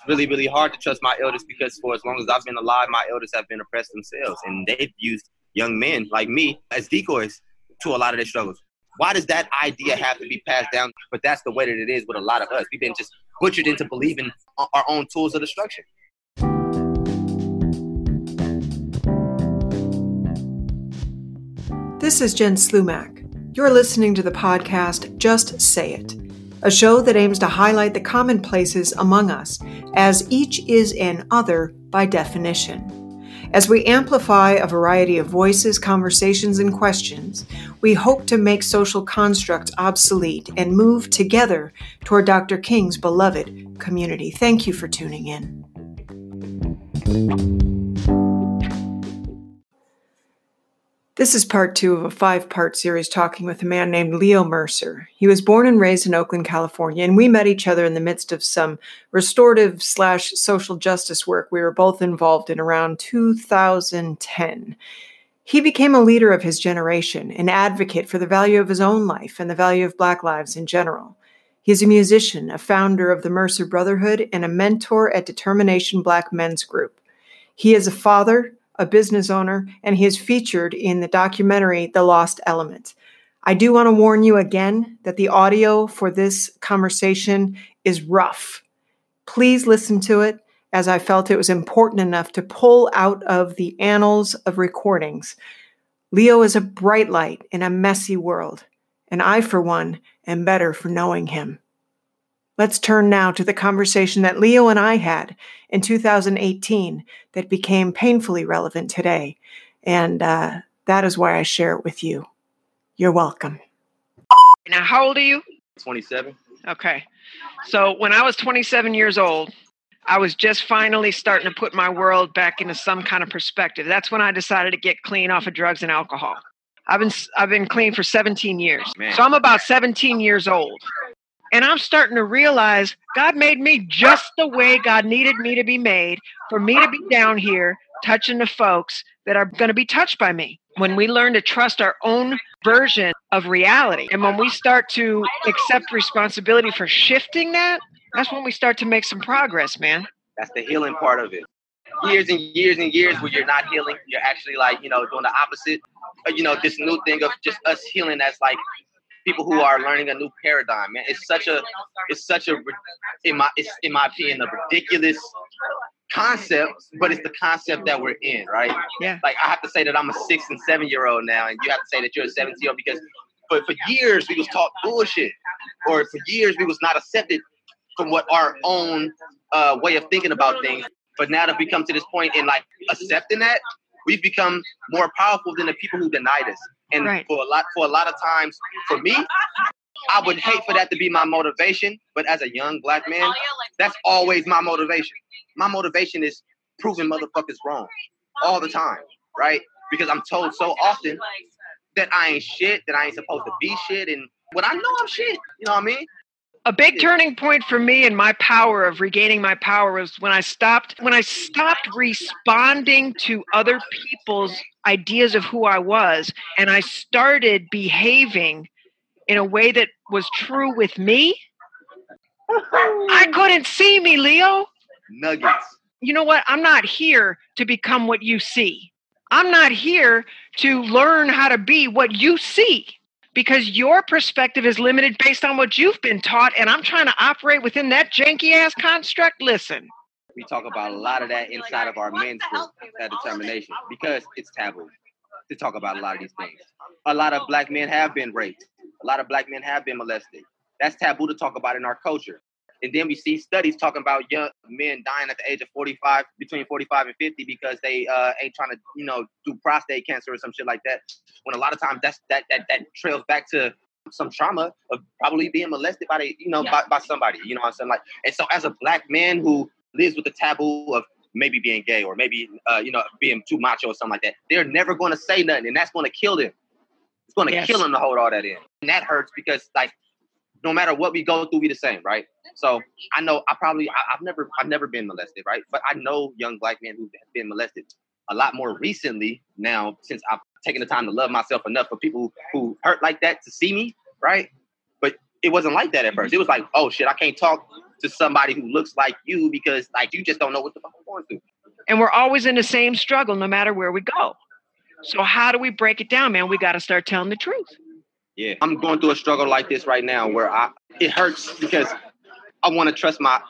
Really, really hard to trust my elders because for as long as I've been alive, my elders have been oppressed themselves, and they've used young men like me as decoys to a lot of their struggles. Why does that idea have to be passed down? But that's the way that it is with a lot of us. We've been just butchered into believing our own tools of destruction. This is Jen Slumack. You're listening to the podcast Just Say It, a show that aims to highlight the commonplaces among us, as each is an other by definition. As we amplify a variety of voices, conversations, and questions, we hope to make social constructs obsolete and move together toward Dr. King's beloved community. Thank you for tuning in. This is part 2 of a 5-part series talking with a man named Leo Mercer. He was born and raised in Oakland, California, and we met each other in the midst of some restorative/social justice work we were both involved in around 2010. He became a leader of his generation, an advocate for the value of his own life and the value of Black lives in general. He is a musician, a founder of the Mercer Brotherhood, and a mentor at Determination Black Men's Group. He is a father, a business owner, and he is featured in the documentary The Lost Element. I do want to warn you again that the audio for this conversation is rough. Please listen to it, as I felt it was important enough to pull out of the annals of recordings. Leo is a bright light in a messy world, and I, for one, am better for knowing him. Let's turn now to the conversation that Leo and I had in 2018 that became painfully relevant today. And that is why I share it with you. You're welcome. Now, how old are you? 27. Okay. So when I was 27 years old, I was just finally starting to put my world back into some kind of perspective. That's when I decided to get clean off of drugs and alcohol. I've been clean for 17 years. Man. So I'm about 17 years old. And I'm starting to realize God made me just the way God needed me to be made, for me to be down here touching the folks that are going to be touched by me. When we learn to trust our own version of reality, and when we start to accept responsibility for shifting that, that's when we start to make some progress, man. That's the healing part of it. Years and years and years where you're not healing, you're actually doing the opposite. This new thing of just us healing as people who are learning a new paradigm, man. It's such a, in my opinion, a ridiculous concept, but it's the concept that we're in, right? Yeah. I have to say that I'm a 6 and 7 year old now, and you have to say that you're a 17-year-old because for years we was taught bullshit, or for years we was not accepted from what our own way of thinking about things. But now that we come to this point in accepting that, we've become more powerful than the people who denied us. And right. for a lot of times, for me, I would hate for that to be my motivation. But as a young Black man, that's always my motivation. My motivation is proving motherfuckers wrong all the time, right? Because I'm told so often that I ain't shit, that I ain't supposed to be shit. And when I know I'm shit, you know what I mean? A big turning point for me in my power of regaining my power was when I stopped responding to other people's ideas of who I was, and I started behaving in a way that was true with me. I couldn't see me, Leo. Nuggets. You know what? I'm not here to become what you see. I'm not here to learn how to be what you see. Because your perspective is limited based on what you've been taught, and I'm trying to operate within that janky-ass construct. Listen. We talk about a lot of that inside of our men's group, that determination, because it's taboo to talk about a lot of these things. A lot of Black men have been raped. A lot of Black men have been molested. That's taboo to talk about in our culture. And then we see studies talking about young men dying at the age of 45, between 45 and 50, because they ain't trying to, do prostate cancer or some shit like that. When a lot of times that trails back to some trauma of probably being molested by by somebody, you know what I'm saying? And so as a Black man who lives with the taboo of maybe being gay or maybe, being too macho or something like that, they're never going to say nothing, and that's going to kill them. It's going to kill them to hold all that in. And that hurts because no matter what we go through, we the same, right? So I know I've never been molested, right? But I know young Black men who've been molested a lot more recently now, since I've taken the time to love myself enough for people who hurt like that to see me, right? But it wasn't like that at first. It was like, oh shit, I can't talk to somebody who looks like you because like you just don't know what the fuck you're going through. And we're always in the same struggle no matter where we go. So how do we break it down, man? We got to start telling the truth. Yeah, I'm going through a struggle like this right now where it hurts because I want to trust my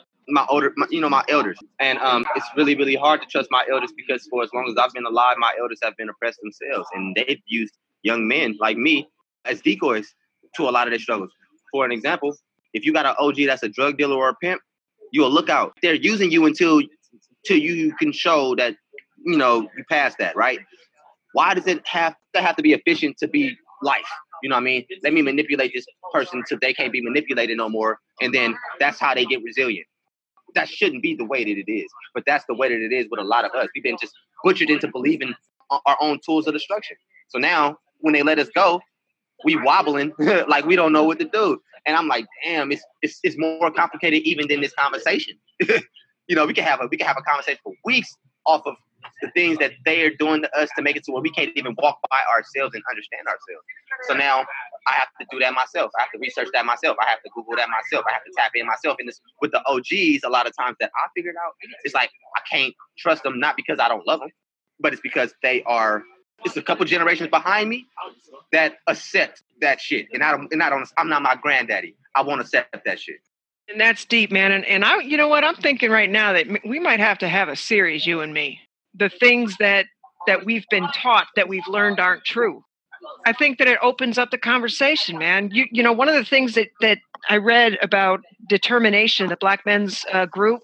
elders, and it's really, really hard to trust my elders because for as long as I've been alive, my elders have been oppressed themselves, and they've used young men like me as decoys to a lot of their struggles. For an example, if you got an OG that's a drug dealer or a pimp, you'll look out. They're using you until you can show that you pass that, right? Why does it have to be efficient to be life? You know what I mean? Let me manipulate this person till they can't be manipulated no more, and then that's how they get resilient. That shouldn't be the way that it is, but that's the way that it is with a lot of us. We've been just butchered into believing our own tools of destruction. So now, when they let us go, we wobbling like we don't know what to do. And I'm like, damn, it's more complicated even than this conversation. We can have a conversation for weeks off of the things that they are doing to us to make it to where we can't even walk by ourselves and understand ourselves. So now I have to do that myself. I have to research that myself. I have to Google that myself. I have to tap in myself. And this with the OGs, a lot of times that I figured out, it's like I can't trust them, not because I don't love them, but it's because it's a couple generations behind me that accept that shit. And I'm not my granddaddy. I won't accept that shit. And that's deep, man. And I, you know what, I'm thinking right now that we might have to have a series, you and me. The things that we've been taught that we've learned aren't true. I think that it opens up the conversation, man. You know, one of the things that I read about determination, the Black men's group,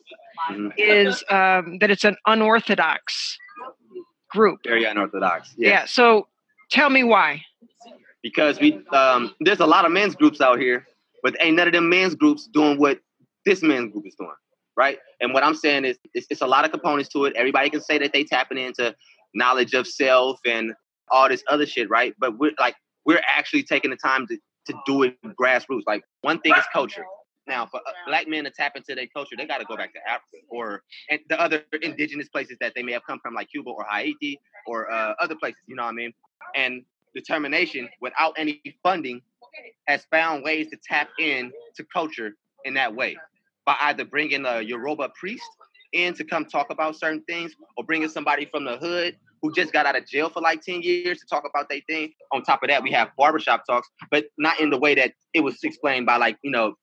is that it's an unorthodox group. Very unorthodox. Yes. Yeah. So tell me why. Because there's a lot of men's groups out here, but ain't none of them men's groups doing what this men's group is doing. Right. And what I'm saying is it's a lot of components to it. Everybody can say that they tapping into knowledge of self and all this other shit. Right. But we're actually taking the time to do it grassroots. Like one thing is culture. Now, for Black men to tap into their culture, they got to go back to Africa or the other indigenous places that they may have come from, like Cuba or Haiti or other places. You know what I mean? And determination without any funding has found ways to tap in to culture in that way. By either bringing a Yoruba priest in to come talk about certain things or bringing somebody from the hood who just got out of jail for like 10 years to talk about their thing. On top of that, we have barbershop talks, but not in the way that it was explained by like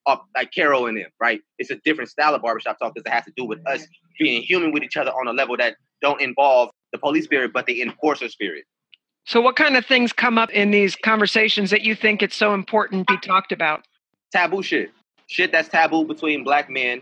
Carol and them, right? It's a different style of barbershop talk because it has to do with us being human with each other on a level that don't involve the police spirit, but the enforcer spirit. So what kind of things come up in these conversations that you think it's so important to be talked about? Taboo shit. Shit that's taboo between Black men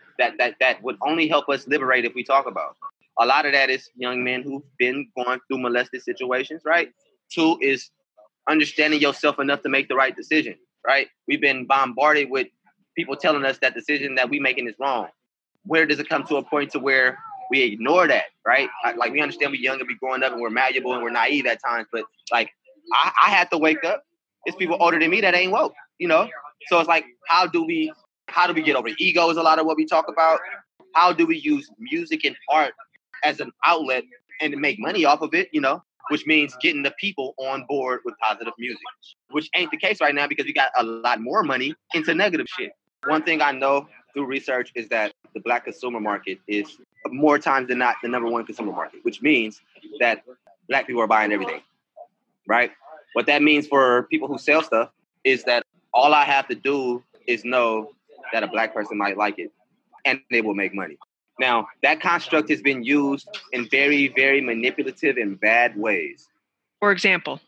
that would only help us liberate if we talk about. A lot of that is young men who've been going through molested situations, right? 2 is understanding yourself enough to make the right decision, right? We've been bombarded with people telling us that decision that we making is wrong. Where does it come to a point to where we ignore that, right? Like we understand we're young and we're growing up and we're malleable and we're naive at times, but like I had to wake up. It's people older than me that ain't woke, you know? So it's like, how do we get over ego is a lot of what we talk about. How do we use music and art as an outlet and to make money off of it, you know, which means getting the people on board with positive music, which ain't the case right now because we got a lot more money into negative shit. One thing I know through research is that the Black consumer market is more times than not the number one consumer market, which means that Black people are buying everything, right? What that means for people who sell stuff is that all I have to do is know that a Black person might like it and they will make money. Now, that construct has been used in very, very manipulative and bad ways. For example,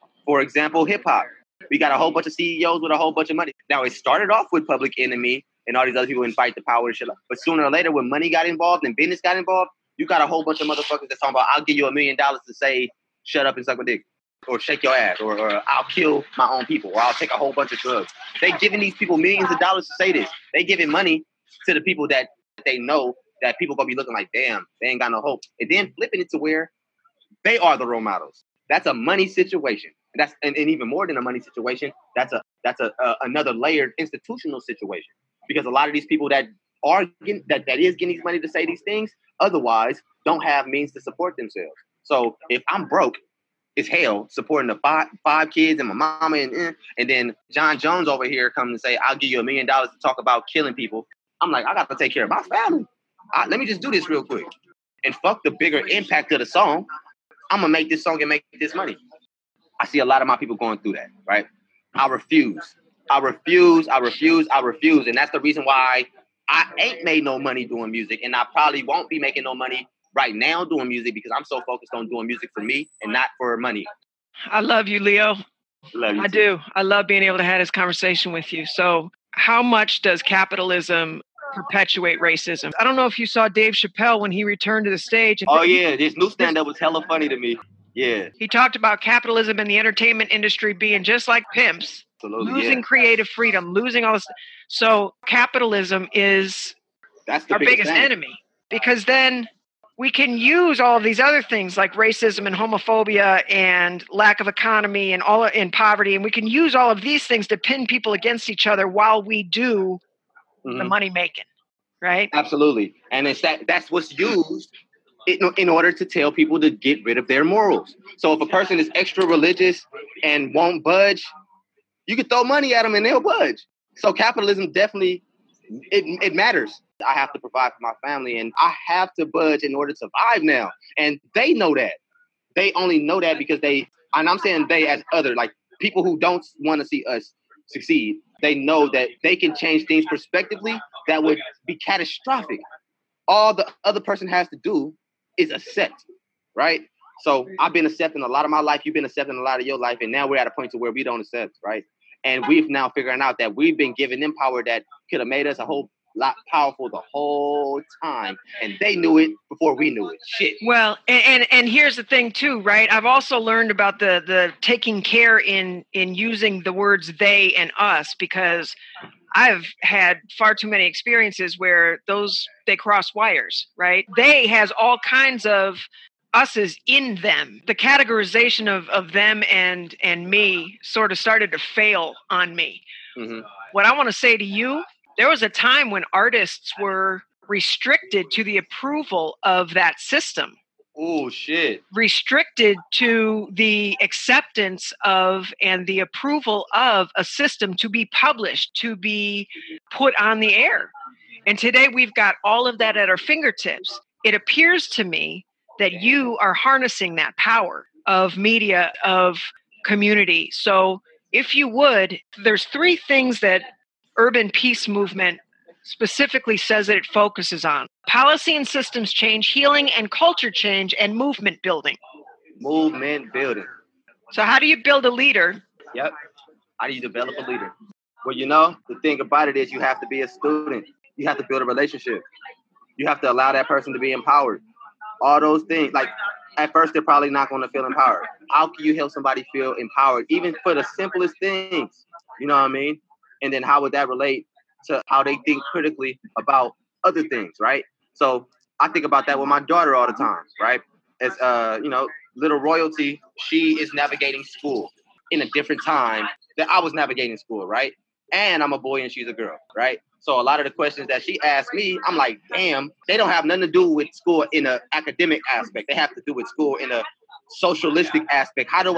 hip hop. We got a whole bunch of CEOs with a whole bunch of money. Now, it started off with Public Enemy and all these other people in Fight the Power and shit. But sooner or later, when money got involved and business got involved, you got a whole bunch of motherfuckers that's talking about, I'll give you $1 million to say, shut up and suck my dick. Or shake your ass. Or I'll kill my own people. Or I'll take a whole bunch of drugs. They giving these people millions of dollars to say this. They giving money to the people that they know that people gonna be looking like, damn, they ain't got no hope. And then flipping it to where they are the role models. That's a money situation. And even more than a money situation, that's another layered institutional situation. Because a lot of these people that are getting, that is getting these money to say these things, otherwise don't have means to support themselves. So if I'm broke as hell supporting the five kids and my mama and then John Jones over here comes and say, I'll give you $1 million to talk about killing people. I'm like, I got to take care of my family. Let me just do this real quick. And fuck the bigger impact of the song. I'm going to make this song and make this money. I see a lot of my people going through that, right? I refuse. And that's the reason why I ain't made no money doing music. And I probably won't be making no money right now doing music because I'm so focused on doing music for me and not for money. I love you, Leo. Love you I too. do. I love being able to have this conversation with you. So how much does capitalism perpetuate racism? I don't know if you saw Dave Chappelle when he returned to the stage. Oh, yeah. This new stand-up was hella funny to me. Yeah. He talked about capitalism and the entertainment industry being just like pimps, losing creative freedom, losing all this. So capitalism is our biggest enemy, because then we can use all of these other things like racism and homophobia and lack of economy and all in poverty. And we can use all of these things to pin people against each other while we do the money making, right? Absolutely. And it's that's what's used in order to tell people to get rid of their morals. So if a person is extra religious and won't budge, you can throw money at them and they'll budge. So capitalism definitely, it matters. I have to provide for my family and I have to budge in order to survive now. And they know that. They only know that because and I'm saying they as other, like people who don't want to see us succeed, they know that they can change things prospectively that would be catastrophic. All the other person has to do is accept, right? So I've been accepting a lot of my life. You've been accepting a lot of your life. And now we're at a point to where we don't accept, right? And we've now figuring out that we've been given them power that could have made us a whole lot powerful the whole time. And they knew it before we knew it. Shit. Well, and here's the thing too, right? I've also learned about the taking care in using the words they and us, because I've had far too many experiences where they cross wires, right? They has all kinds of us's in them. The categorization of them and me sort of started to fail on me. Mm-hmm. What I want to say to you, there was a time when artists were restricted to the approval of that system. Oh, shit. Restricted to the acceptance of and the approval of a system to be published, to be put on the air. And today we've got all of that at our fingertips. It appears to me that you are harnessing that power of media, of community. So if you would, there's 3 things that Urban Peace Movement specifically says that it focuses on: policy and systems change, healing and culture change, and movement building. Movement building. So how do you build a leader? Yep. How do you develop a leader? Well, the thing about it is you have to be a student. You have to build a relationship. You have to allow that person to be empowered. All those things. Like, at first, they're probably not going to feel empowered. How can you help somebody feel empowered, even for the simplest things? You know what I mean? And then how would that relate to how they think critically about other things, right? So I think about that with my daughter all the time, right? As little royalty, she is navigating school in a different time that I was navigating school, right? And I'm a boy and she's a girl, right? So a lot of the questions that she asked me, I'm like, damn, they don't have nothing to do with school in an academic aspect. They have to do with school in a socialistic aspect. How do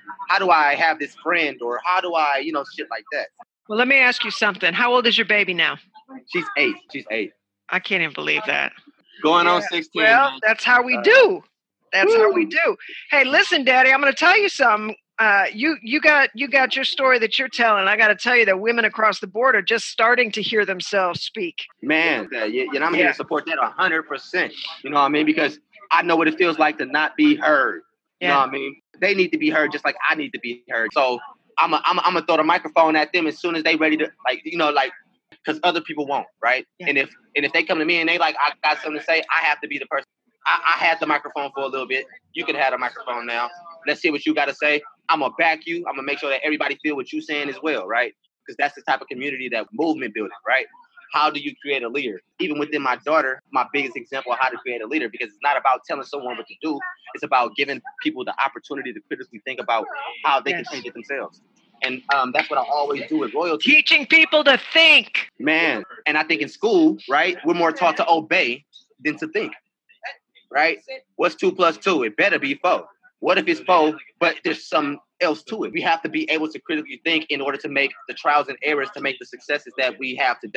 I have this friend, or how do I, shit like that? Well, let me ask you something. How old is your baby now? She's 8. I can't even believe that. Going on 16. Well, that's how we do. That's how we do. Hey, listen, Daddy, I'm going to tell you something. You got your story that you're telling. I got to tell you that women across the board are just starting to hear themselves speak. Man, I'm here to support that 100%. You know what I mean? Because I know what it feels like to not be heard. You know what I mean? They need to be heard just like I need to be heard. So I'm gonna throw the microphone at them as soon as they ready to, because other people won't, right? Yeah. And if they come to me and they like, I got something to say, I have to be the person. I had the microphone for a little bit. You can have the microphone now. Let's see what you got to say. I'm gonna back you. I'm gonna make sure that everybody feel what you're saying as well, right? Because that's the type of community that movement building, right? How do you create a leader? Even within my daughter, my biggest example of how to create a leader, because it's not about telling someone what to do. It's about giving people the opportunity to critically think about how they can change it themselves. And that's what I always do with royalty. Teaching people to think. Man, and I think in school, right, we're more taught to obey than to think, right? What's 2 + 2? It better be 4. What if it's 4, but there's some else to it? We have to be able to critically think in order to make the trials and errors to make the successes that we have today.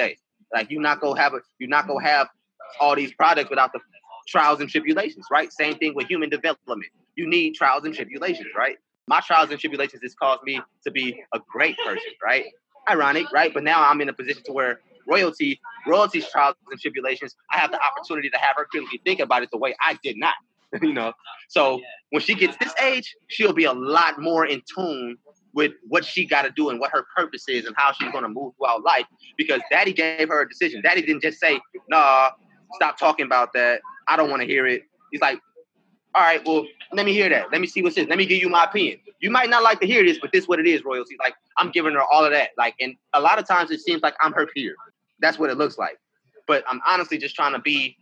Like you're not gonna have all these products without the trials and tribulations, right? Same thing with human development. You need trials and tribulations, right? My trials and tribulations has caused me to be a great person, right? Ironic, right? But now I'm in a position to where royalty's trials and tribulations, I have the opportunity to have her critically think about it the way I did not, you know? So when she gets this age, she'll be a lot more in tune with what she got to do and what her purpose is and how she's going to move throughout life, because daddy gave her a decision. Daddy didn't just say, nah, stop talking about that. I don't want to hear it. He's like, all right, well, let me hear that. Let me see what's this. Let me give you my opinion. You might not like to hear this, but this is what it is, royalty. Like, I'm giving her all of that. Like, and a lot of times it seems like I'm her peer. That's what it looks like. But I'm honestly just trying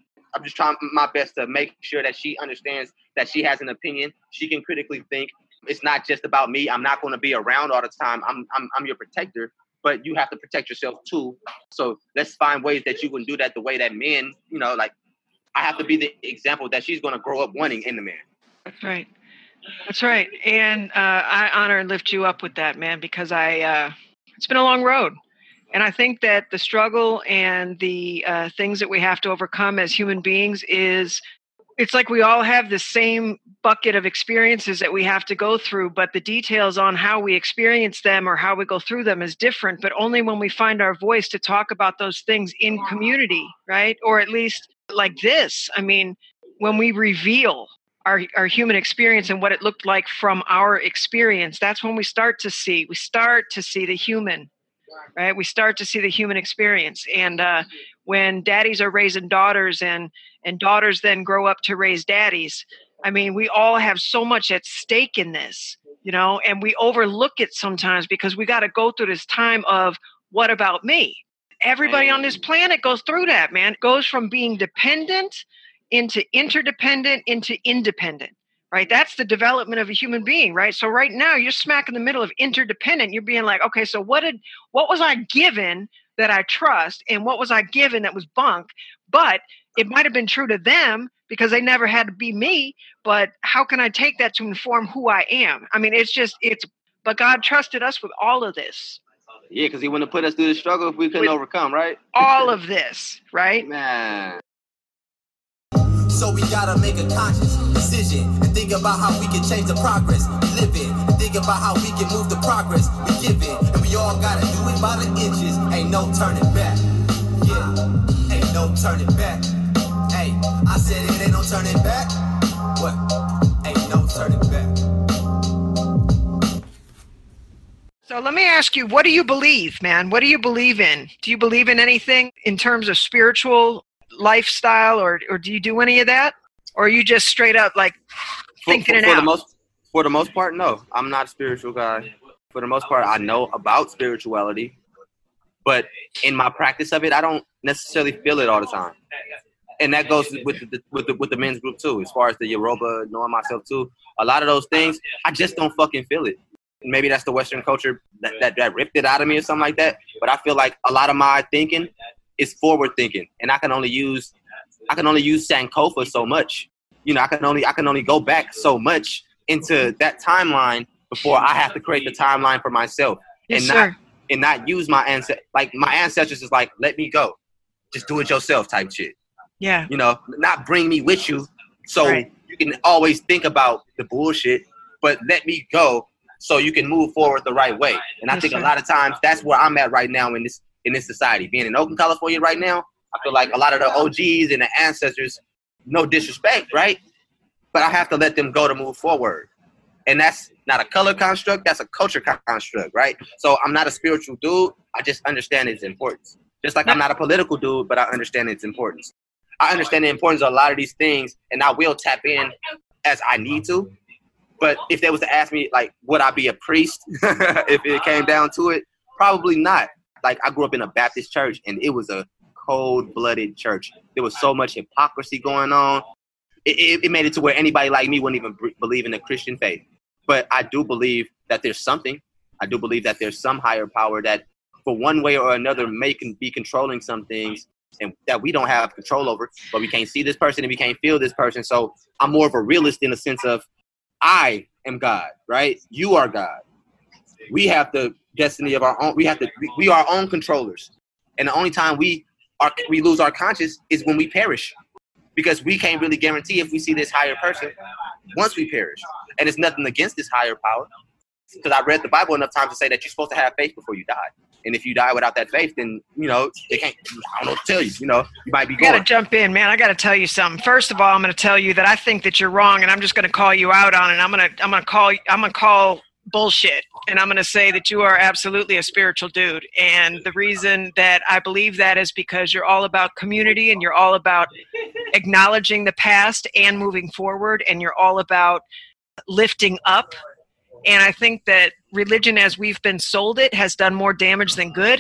my best to make sure that she understands that she has an opinion. She can critically think. It's not just about me. I'm not going to be around all the time. I'm your protector, but you have to protect yourself too. So let's find ways that you can do that the way that men, you know, like I have to be the example that she's going to grow up wanting in the man. That's right. That's right. And I honor and lift you up with that, man, because it's been a long road. And I think that the struggle and the things that we have to overcome as human beings it's like we all have the same bucket of experiences that we have to go through, but the details on how we experience them or how we go through them is different, but only when we find our voice to talk about those things in community, right? Or at least like this. I mean, when we reveal our human experience and what it looked like from our experience, that's when we start to see the human, right? We start to see the human experience. And when daddies are raising daughters and daughters then grow up to raise daddies, I mean, we all have so much at stake in this, you know, and we overlook it sometimes because we got to go through this time of what about me? Everybody on this planet goes through that, man. It goes from being dependent into interdependent into independent, right? That's the development of a human being, right? So right now you're smack in the middle of interdependent. You're being like, okay, so what was I given that I trust? And what was I given that was bunk? But it might have been true to them because they never had to be me. But how can I take that to inform who I am? I mean, but God trusted us with all of this. Yeah, because he wouldn't have put us through the struggle if we couldn't overcome, right? All of this, right? Man. So we gotta make a conscious decision and think about how we can change the progress we live in, and think about how we can move the progress we give in, and we all gotta do it by the inches. Ain't no turning back. Yeah, ain't no turning back. Hey, I said it ain't no turning back. What? Ain't no turning back. So let me ask you, what do you believe, man? What do you believe in? Do you believe in anything in terms of spiritual lifestyle, or do you do any of that? Or are you just straight up like thinking it out? For the most part, no. I'm not a spiritual guy. For the most part, I know about spirituality, but in my practice of it, I don't necessarily feel it all the time. And that goes with the men's group too, as far as the Yoruba, knowing myself too. A lot of those things, I just don't fucking feel it. Maybe that's the Western culture that ripped it out of me or something like that. But I feel like a lot of my thinking is forward thinking, and I can only use Sankofa so much. You know, I can only go back so much into that timeline before I have to create the timeline for myself. Yes, and not use my ancestors. Like my ancestors is like, let me go, just do it yourself type shit. Yeah. You know, not bring me with you, so you can always think about the bullshit, but let me go so you can move forward the right way. And I think a lot of times that's where I'm at right now in this society. Being in Oakland, California right now, I feel like a lot of the OGs and the ancestors, no disrespect, right? But I have to let them go to move forward. And that's not a color construct, that's a culture construct, right? So I'm not a spiritual dude, I just understand its importance. Just like I'm not a political dude, but I understand its importance. I understand the importance of a lot of these things, and I will tap in as I need to. But if they was to ask me, like, would I be a priest if it came down to it? Probably not. Like, I grew up in a Baptist church, and it was a cold-blooded church. There was so much hypocrisy going on. It made it to where anybody like me wouldn't even believe in the Christian faith. But I do believe that there's something. I do believe that there's some higher power that, for one way or another, may be controlling some things and that we don't have control over. But we can't see this person and we can't feel this person. So I'm more of a realist in the sense of I am God, right? You are God. We have the destiny of our own. We are our own controllers. And the only time we we lose our conscience is when we perish, because we can't really guarantee if we see this higher person once we perish. And it's nothing against this higher power, because I read the Bible enough times to say that you're supposed to have faith before you die. And if you die without that faith, then, you know, they can't, I don't know what to tell you, you know, you might be going. I got to jump in, man. I got to tell you something. First of all, I'm going to tell you that I think that you're wrong, and I'm just going to call you out on it. I'm going to call bullshit, and I'm going to say that you are absolutely a spiritual dude. And the reason that I believe that is because you're all about community, and you're all about acknowledging the past and moving forward, and you're all about lifting up. And I think that religion, as we've been sold it, has done more damage than good.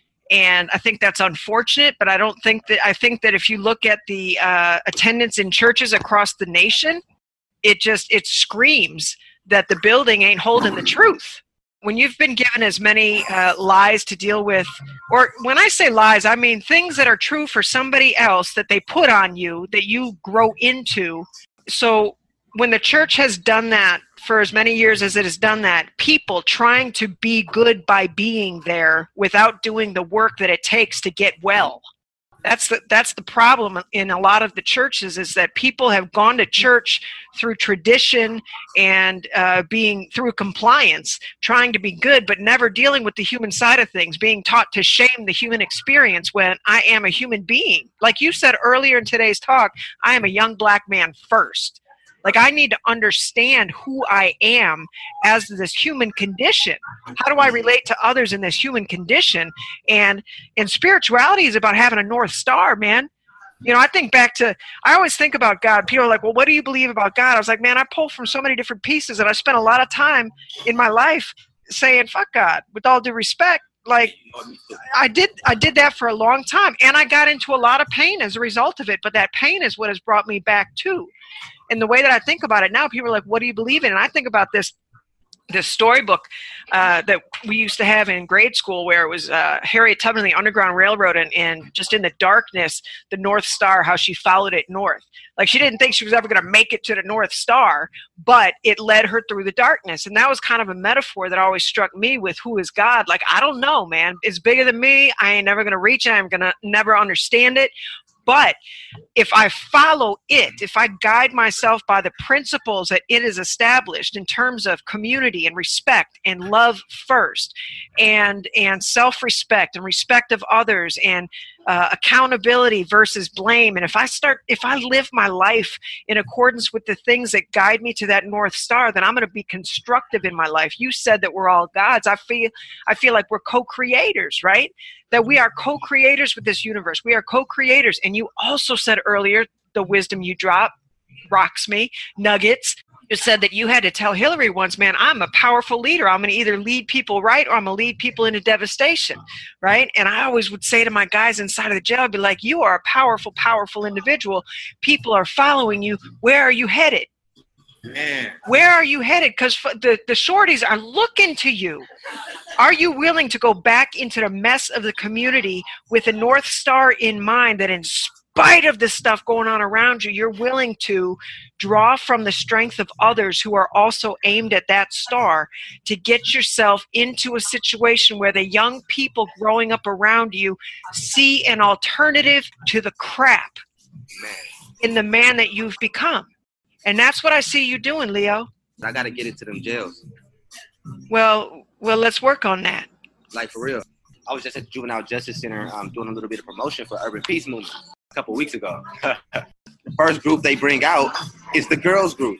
And I think that's unfortunate, but I think that if you look at the attendance in churches across the nation, it screams that the building ain't holding the truth. When you've been given as many lies to deal with, or when I say lies, I mean things that are true for somebody else that they put on you, that you grow into. So when the church has done that for as many years as it has done that, people trying to be good by being there without doing the work that it takes to get well. That's the problem in a lot of the churches, is that people have gone to church through tradition and being through compliance, trying to be good, but never dealing with the human side of things, being taught to shame the human experience when I am a human being. Like you said earlier in today's talk, I am a young black man first. Like, I need to understand who I am as this human condition. How do I relate to others in this human condition? And spirituality is about having a North Star, man. You know, I always think about God. People are like, well, what do you believe about God? I was like, man, I pull from so many different pieces, and I spent a lot of time in my life saying, fuck God, with all due respect. Like, I did that for a long time, and I got into a lot of pain as a result of it, but that pain is what has brought me back too. And the way that I think about it now, people are like, what do you believe in? And I think about this storybook that we used to have in grade school, where it was Harriet Tubman and the Underground Railroad, and just in the darkness, the North Star, how she followed it north. Like, she didn't think she was ever going to make it to the North Star, but it led her through the darkness. And that was kind of a metaphor that always struck me with who is God. Like, I don't know, man. It's bigger than me. I ain't never going to reach it. I'm going to never understand it. But if I follow it, if I guide myself by the principles that it is established in terms of community and respect and love first, and self-respect and respect of others, and accountability versus blame, and if I live my life in accordance with the things that guide me to that North Star, then I'm going to be constructive in my life. You said that we're all gods. I feel like we're co-creators, right? That we are co-creators with this universe. We are co-creators. And you also said earlier, the wisdom you drop rocks me, nuggets. You said that you had to tell Hillary once, man, I'm a powerful leader. I'm going to either lead people right, or I'm going to lead people into devastation, right? And I always would say to my guys inside of the jail, I'd be like, you are a powerful, powerful individual. People are following you. Where are you headed? Man. Where are you headed? Because the shorties are looking to you. Are you willing to go back into the mess of the community with a North Star in mind, that in spite of the stuff going on around you, you're willing to draw from the strength of others who are also aimed at that star, to get yourself into a situation where the young people growing up around you see an alternative to the crap in the man that you've become? And that's what I see you doing, Leo. I got to get into them jails. Well, let's work on that. Like, for real. I was just at the Juvenile Justice Center doing a little bit of promotion for Urban Peace Movement a couple of weeks ago. The first group they bring out is the girls group.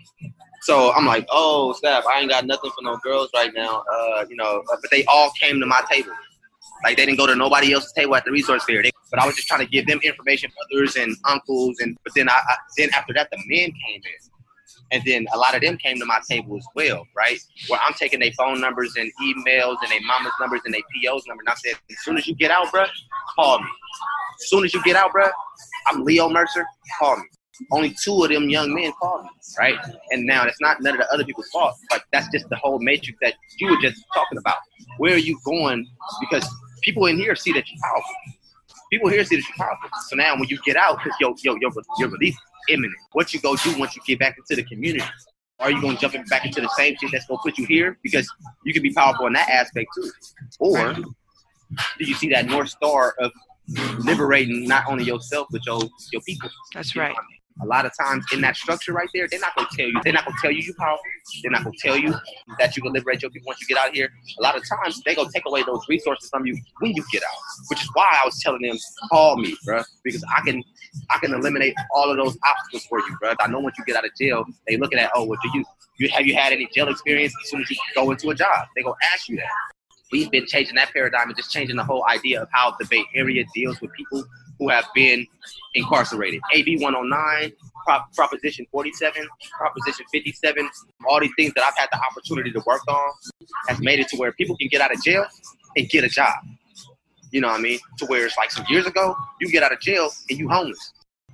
So I'm like, oh, snap, I ain't got nothing for no girls right now. But they all came to my table. Like, they didn't go to nobody else's table at the resource fair. But I was just trying to give them information, mothers and uncles. But then then after that, the men came in. And then a lot of them came to my table as well, right? Where I'm taking their phone numbers and emails and their mama's numbers and their PO's number. And I said, as soon as you get out, bro, call me. As soon as you get out, bro, I'm Leo Mercer, call me. Only 2 of them young men called me, right? And now that's not none of the other people's fault, but that's just the whole matrix that you were just talking about. Where are you going? Because people in here see that you're powerful. People here see that you're powerful. So now when you get out, because your release is imminent. What you go do once you get back into the community? Are you going to jump back into the same shit that's going to put you here? Because you can be powerful in that aspect too. Or do you see that North Star of liberating not only yourself but your people. That's right. A lot of times in that structure right there, they're not gonna tell you. They're not gonna tell you powerful. They're not gonna tell you that you can liberate your people once you get out here. A lot of times they're gonna take away those resources from you when you get out. Which is why I was telling them, call me, bro, because I can eliminate all of those obstacles for you, bro. I know once you get out of jail, they looking at, oh, well, have you had any jail experience? As soon as you go into a job, they gonna ask you that. We've been changing that paradigm and just changing the whole idea of how the Bay Area deals with people who have been incarcerated. AB 109, Proposition 47, Proposition 57, all these things that I've had the opportunity to work on has made it to where people can get out of jail and get a job. You know what I mean? To where it's like some years ago, you get out of jail and you homeless.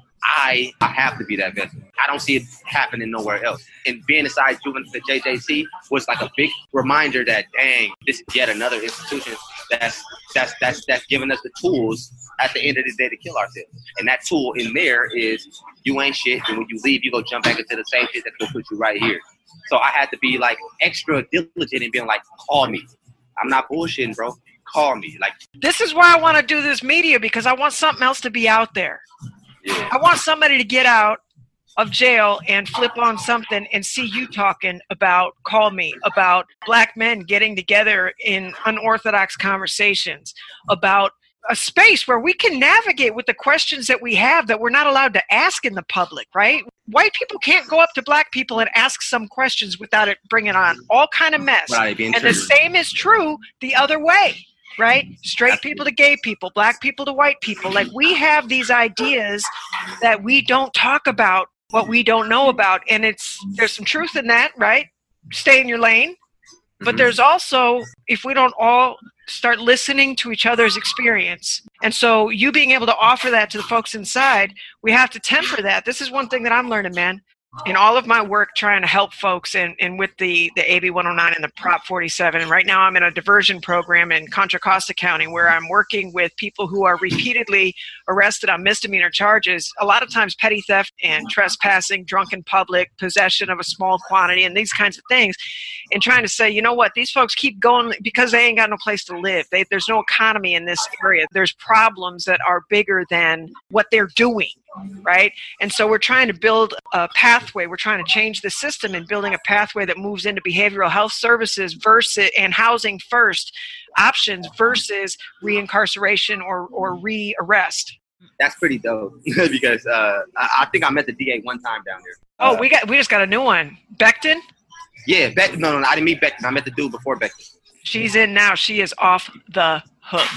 I have to be that vessel. I don't see it happening nowhere else. And being inside the JJC was like a big reminder that, dang, this is yet another institution that's giving us the tools at the end of the day to kill ourselves. And that tool in there is you ain't shit, and when you leave, you go jump back into the same shit that's gonna put you right here. So I had to be like extra diligent and being like, call me. I'm not bullshitting, bro. Call me. Like, this is why I want to do this media, because I want something else to be out there. yeah. I want somebody to get out of jail and flip on something and see you talking about, call me, about black men getting together in unorthodox conversations, about a space where we can navigate with the questions that we have that we're not allowed to ask in the public, right? White people can't go up to black people and ask some questions without it bringing on all kind of mess. Right, and the same is true the other way, right? Straight people to gay people, black people to white people. Like, we have these ideas that we don't talk about what we don't know about. And there's some truth in that, right? Stay in your lane. But there's also, if we don't all start listening to each other's experience, and so you being able to offer that to the folks inside, we have to temper that. This is one thing that I'm learning, man, in all of my work trying to help folks and with the AB 109 and the Prop 47. And right now I'm in a diversion program in Contra Costa County where I'm working with people who are repeatedly arrested on misdemeanor charges, a lot of times petty theft and trespassing, drunk in public, possession of a small quantity, and these kinds of things, and trying to say, you know what, these folks keep going because they ain't got no place to live. There's no economy in this area. There's problems that are bigger than what they're doing. Right? And so we're trying to build a pathway. We're trying to change the system and building a pathway that moves into behavioral health services versus and housing first options versus reincarceration or re-arrest. That's pretty dope because I think I met the DA one time down there. Oh, we just got a new one. Becton? Yeah, Becton. No, I didn't meet Becton. I met the dude before Becton. She's in now. She is off the hook.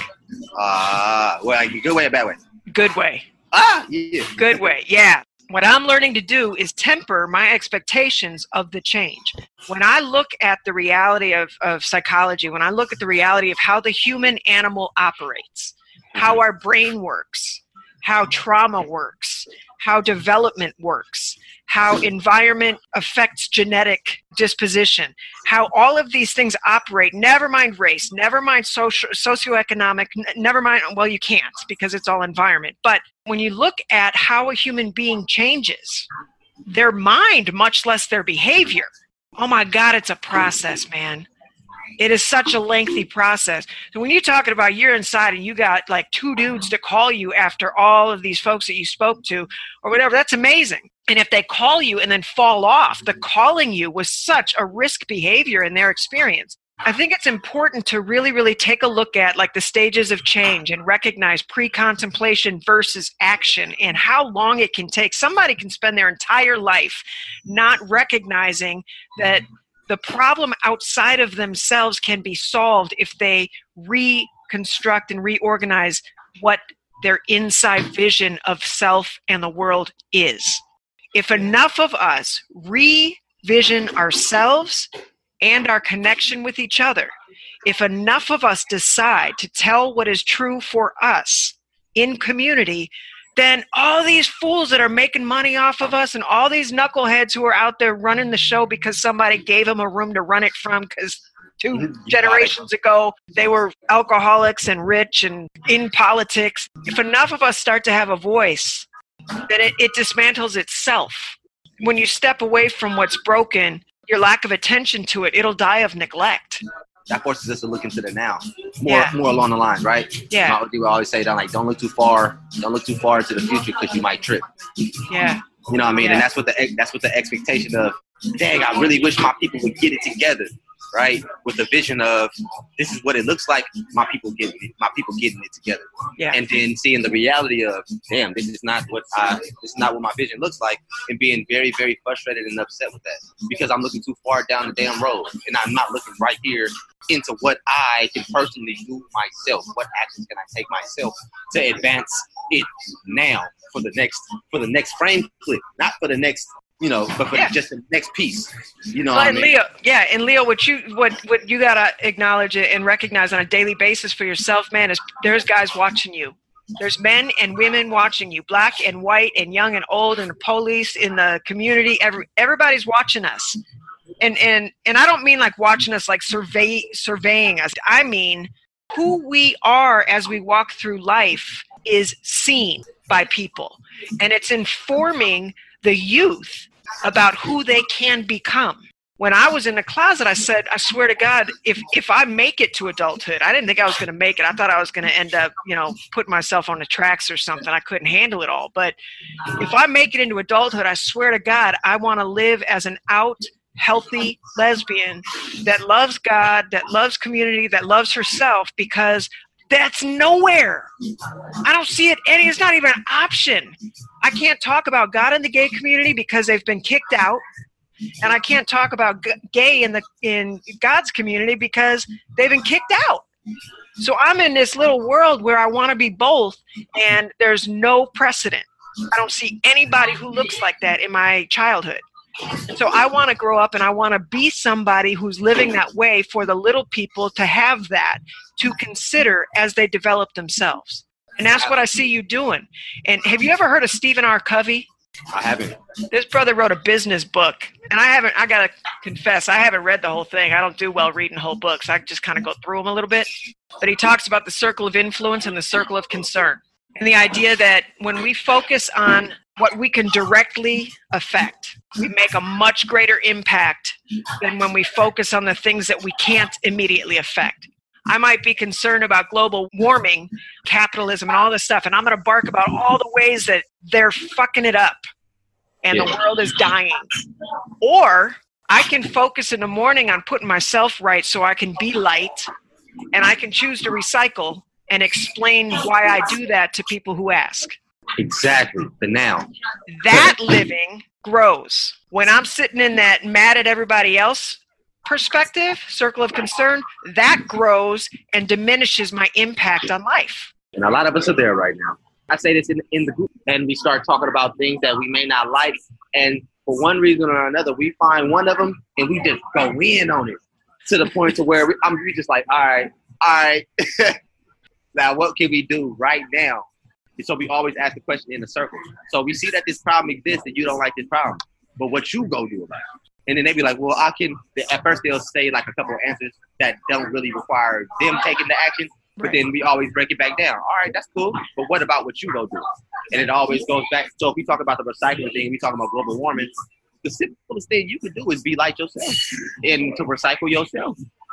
Well, good way or bad way? Good way. Yeah. Good way, yeah. What I'm learning to do is temper my expectations of the change. When I look at the reality of psychology, when I look at the reality of how the human animal operates, how our brain works, how trauma works, how development works, how environment affects genetic disposition, how all of these things operate, never mind race, never mind socioeconomic, never mind, well, you can't because it's all environment. But when you look at how a human being changes, their mind, much less their behavior, oh my God, it's a process, man. It is such a lengthy process. So when you're talking about you're inside and you got like 2 dudes to call you after all of these folks that you spoke to or whatever, that's amazing. And if they call you and then fall off, the calling you was such a risk behavior in their experience. I think it's important to really, really take a look at like the stages of change and recognize pre-contemplation versus action and how long it can take. Somebody can spend their entire life not recognizing that the problem outside of themselves can be solved if they reconstruct and reorganize what their inside vision of self and the world is. If enough of us revision ourselves and our connection with each other, if enough of us decide to tell what is true for us in community, then all these fools that are making money off of us and all these knuckleheads who are out there running the show because somebody gave them a room to run it from because 2 generations ago they were alcoholics and rich and in politics. If enough of us start to have a voice, then it dismantles itself. When you step away from what's broken, your lack of attention to it, it'll die of neglect. that forces us to look into the now, Yeah. more along the lines, right? Yeah. My OG would always say that, like, don't look too far into the future because you might trip. Yeah. You know what I mean? Yeah. And that's what the expectation of, dang, I really wish my people would get it together, right? With the vision of, this is what it looks like, my people getting it together. Yeah. And then seeing the reality of, damn, this is not what my vision looks like, and being very, very frustrated and upset with that because I'm looking too far down the damn road and I'm not looking right here into what I can personally do myself. What actions can I take myself to advance it now for the next frame clip, not for the next, but for just the next piece. You know what I mean? Leo, what you gotta acknowledge and recognize on a daily basis for yourself, man, is there's guys watching you. There's men and women watching you, black and white and young and old, and the police in the community. Everybody's watching us. And I don't mean like watching us like surveying us. I mean who we are as we walk through life is seen by people. And it's informing the youth about who they can become. When I was in the closet, I said, I swear to God, if I make it to adulthood, I didn't think I was going to make it. I thought I was going to end up, putting myself on the tracks or something. I couldn't handle it all. But if I make it into adulthood, I swear to God, I want to live as an out, healthy lesbian that loves God, that loves community, that loves herself, because that's nowhere. I don't see it it's not even an option. I can't talk about God in the gay community because they've been kicked out. And I can't talk about gay in God's community because they've been kicked out. So I'm in this little world where I want to be both, and there's no precedent. I don't see anybody who looks like that in my childhood. So I want to grow up and I want to be somebody who's living that way for the little people to have that to consider as they develop themselves. And that's what I see you doing. And have you ever heard of Stephen R. Covey? I haven't. This brother wrote a business book, and I got to confess, I haven't read the whole thing. I don't do well reading whole books. I just kind of go through them a little bit. But he talks about the circle of influence and the circle of concern. And the idea that when we focus on what we can directly affect, we make a much greater impact than when we focus on the things that we can't immediately affect. I might be concerned about global warming, capitalism, and all this stuff, and I'm going to bark about all the ways that they're fucking it up and the world is dying. Or I can focus in the morning on putting myself right so I can be light, and I can choose to recycle and explain why I do that to people who ask. Exactly. The now. That living grows. When I'm sitting in that mad at everybody else perspective, circle of concern, that grows and diminishes my impact on life. And a lot of us are there right now. I say this in the group, and we start talking about things that we may not like, and for one reason or another, we find one of them and we just go in on it to the point to where we just like, all right. Now what can we do right now? And so we always ask the question in a circle. So we see that this problem exists and you don't like this problem, but what you go do about it? And then they be like, well, at first they'll say like a couple of answers that don't really require them taking the action, but then we always break it back down. All right, that's cool, but what about what you go do? And it always goes back. So if we talk about the recycling thing, we talk about global warming, the simplest thing you could do is be like yourself and to recycle yourself,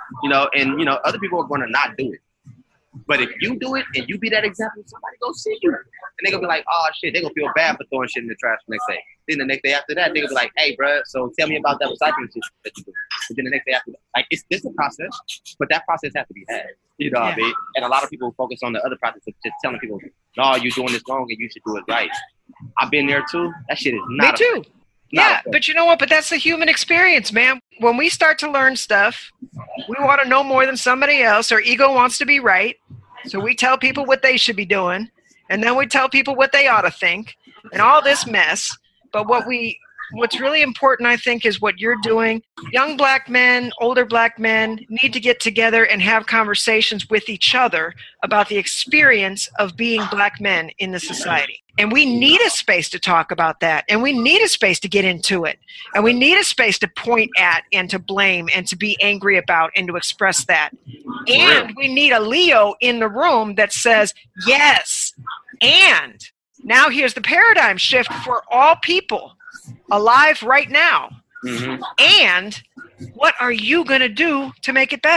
and other people are going to not do it. But if you do it and you be that example, somebody go see you. And they're going to be like, oh, shit, they're going to feel bad for throwing shit in the trash the next day. Then the next day after that, they're going to be like, hey, bro, so tell me about that recycling shit that you do. But then the next day after that, like, it's a process, but that process has to be had. You know what I mean? And a lot of people focus on the other process of just telling people, no, you're doing this wrong and you should do it right. I've been there too. That shit is not. Me too. Yeah, but you know what? But that's the human experience, man. When we start to learn stuff, we want to know more than somebody else. Our ego wants to be right. So we tell people what they should be doing. And then we tell people what they ought to think. And all this mess. But what's really important, I think, is what you're doing. Young black men, older black men need to get together and have conversations with each other about the experience of being black men in the society. And we need a space to talk about that. And we need a space to get into it. And we need a space to point at and to blame and to be angry about and to express that. And we need a Leo in the room that says, yes. And now here's the paradigm shift for all people alive right now. Mm-hmm. And what are you going to do to make it better?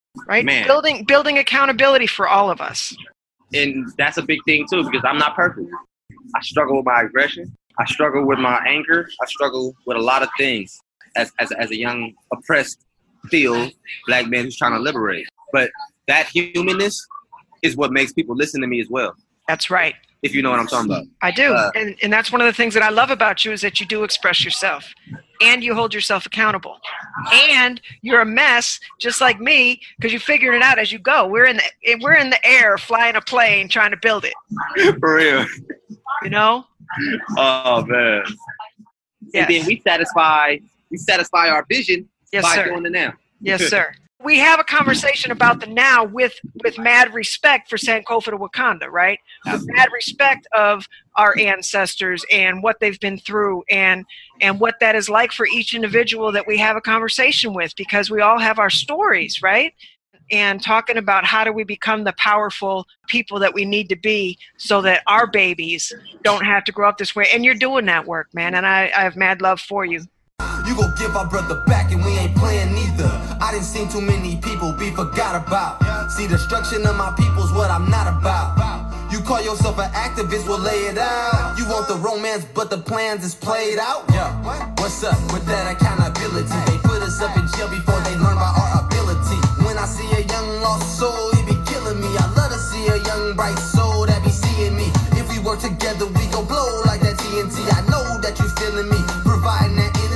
right? Man. Building accountability for all of us. And that's a big thing too, because I'm not perfect. I struggle with my aggression. I struggle with my anger. I struggle with a lot of things as a young, oppressed, field black man who's trying to liberate. But that humanness is what makes people listen to me as well. That's right. If you know what I'm talking about. I do. And that's one of the things that I love about you is that you do express yourself and you hold yourself accountable. And you're a mess just like me because you figured it out as you go. We're in the air flying a plane trying to build it. For real. You know? Oh man. Yes. And then we satisfy our vision by doing the now. Yes, sir. We have a conversation about the now with mad respect for Sankofa to Wakanda, right? With mad respect of our ancestors and what they've been through and what that is like for each individual that we have a conversation with, because we all have our stories, right? And talking about how do we become the powerful people that we need to be so that our babies don't have to grow up this way. And you're doing that work, man, and I have mad love for you. You gon' give our brother back and we ain't playing neither. I done seen too many people be forgot about. See, destruction of my people's what I'm not about. You call yourself an activist, we'll lay it out. You want the romance, but the plans is played out. Yeah, what's up with that accountability? They put us up in jail before they learn about our ability. When I see a young lost soul, it be killing me. I love to see a young bright soul that be seeing me. If we work together, we gon' blow like that TNT. I know that you feeling me, providing that energy.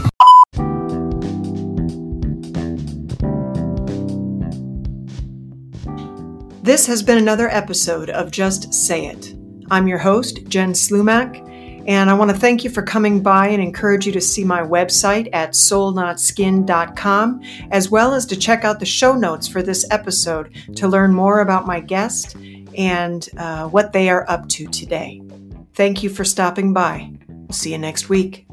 This has been another episode of Just Say It. I'm your host, Jen Slumack, and I want to thank you for coming by and encourage you to see my website at soulnotskin.com, as well as to check out the show notes for this episode to learn more about my guest and what they are up to today. Thank you for stopping by. We'll see you next week.